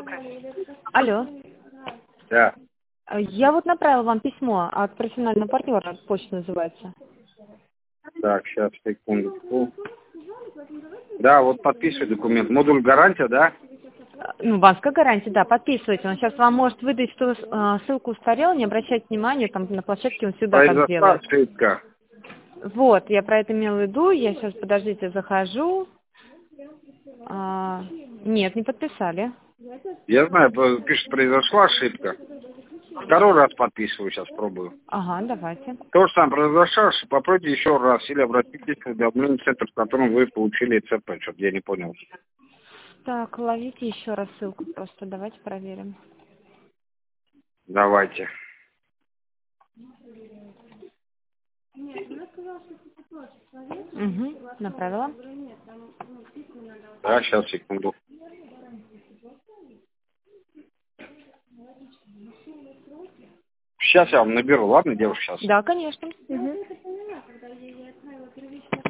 Алло. Да. Я вот направила вам письмо от профессионального партнера, почта называется. Так, сейчас, секундочку. Да, вот подписывай документ. Модуль гарантия, да? Ну, банковская гарантия, да, подписывайте. Он сейчас вам может выдать, что ссылку устарела, не обращайте внимания, там на площадке он всегда так Произошла делает. ошибка. Вот, я про это имела в виду, я сейчас, подождите, захожу. Нет, не подписали. Я знаю, пишет, произошла ошибка. Второй раз подписываю, сейчас пробую. Ага, давайте. То же самое произошла ошибка, попробуйте еще раз или обратитесь в обменный центр, в котором вы получили ЦП. Что-то я не понял. Так, ловите еще раз ссылку просто, давайте проверим. Давайте. Угу, направила. Да, сейчас, секунду. Сейчас я вам наберу, ладно, девушка, сейчас? Да, конечно. Угу.